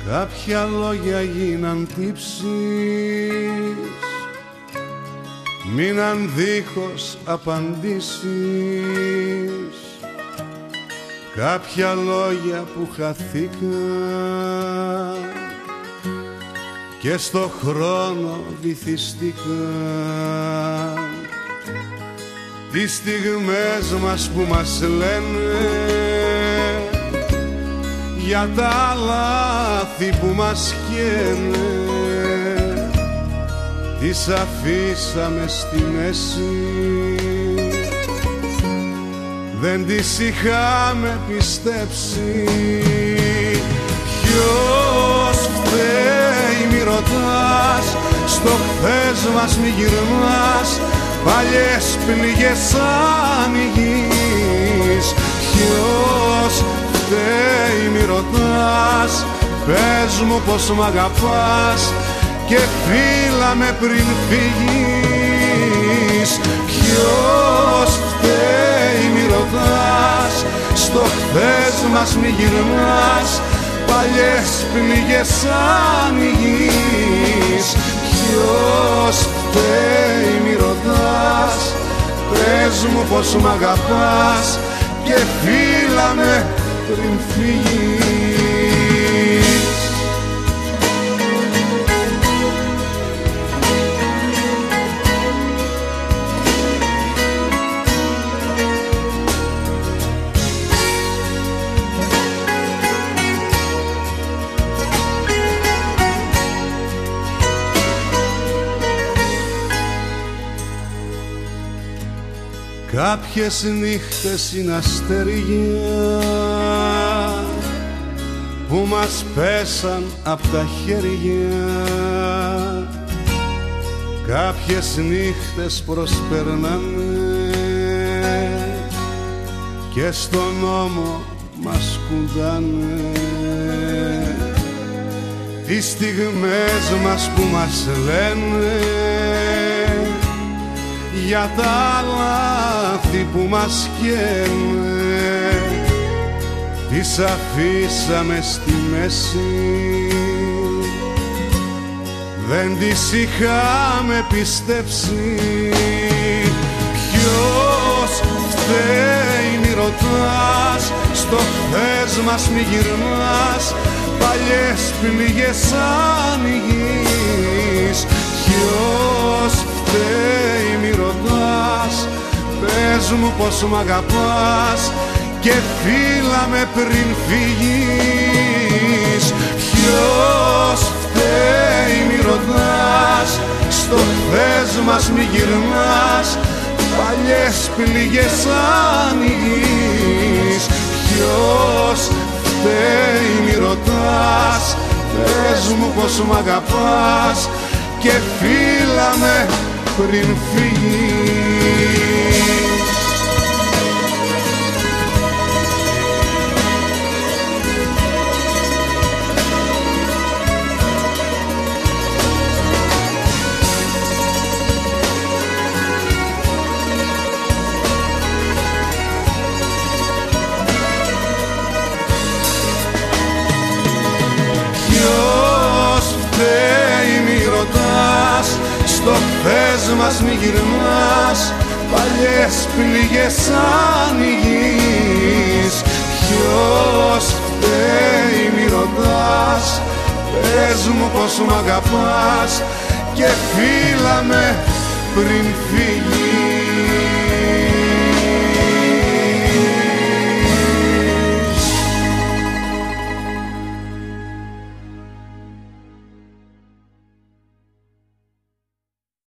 Κάποια λόγια γίναν τύψεις, μείναν δίχως απαντήσεις. Κάποια λόγια που χαθήκαν και στο χρόνο βυθιστήκαν. Τις στιγμές μας που μας λένε για τα λάθη που μας καίνε, τις αφήσαμε στη μέση. Δεν τις είχαμε πιστέψει. Ποιος φταίει μη ρωτάς, στο χθες μας μη γυρνάς, παλιές πληγές ανοιγείς. Ποιος φταίει μη ρωτάς, πες μου πως μ' αγαπάς και φύλα με πριν φύγεις. Ποιος φταίει μη ρωτάς, στο χθες μας μη γυρνάς, παλιές πληγές ανοιγείς. Ποιος φταίει μη ρωτάς, πες μου πως μ' αγαπάς και φύλα με πριν φύγεις. Κάποιες νύχτες είναι αστέρια που μας πέσαν απ' τα χέρια. Κάποιες νύχτες προσπερνάνε και στον νόμο μας κουντάνε. Τις στιγμές μας που μας λένε για τα λάθη που μας καίνε, τις αφήσαμε στη μέση. Δεν τις είχαμε πιστέψει. Ποιος φταίει μη ρωτάς, στο χθες μας μη γυρνάς, παλιές πληγές ανοιγείς. Ποιος φταίει μη ρωτάς, πες μου πως μ' αγαπάς και φύλα με πριν φύγεις. Ποιος φταίει μη ρωτάς, στο χθες μας μη γυρνάς, παλιές πληγές ανοιγείς. Ποιος φταίει μη ρωτάς, πες μου πως μ' αγαπάς και φύλα με πριν φύγεις. Ποιος φταίει μη ρωτάς, στο χθες μας μη γυρνάς, παλιές πληγές ανοιγείς. Ποιος φταίει μη ρωτάς, πες μου πως μ' αγαπάς και φύλα με πριν φύγεις.